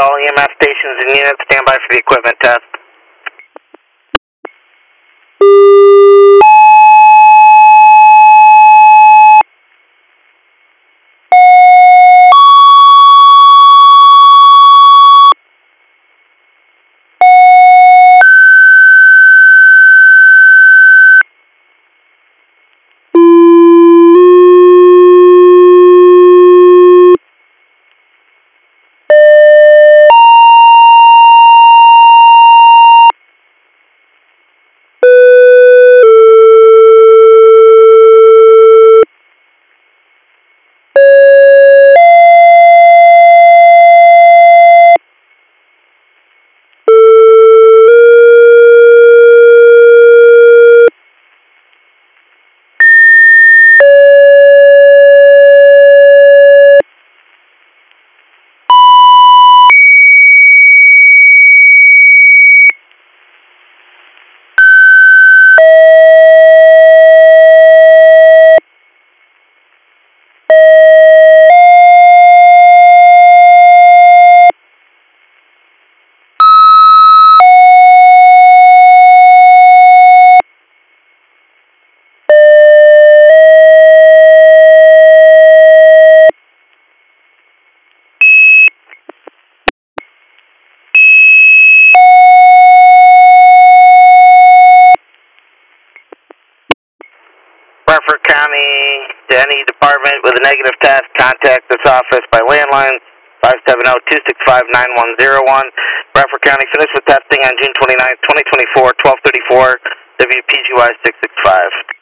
all EMS stations and units, stand by for the equipment test. Bradford County, to any department with a negative test, contact this office by landline 570-265-9101. Bradford County finished with testing on June 29, 2024, 12:34, WPGY 665.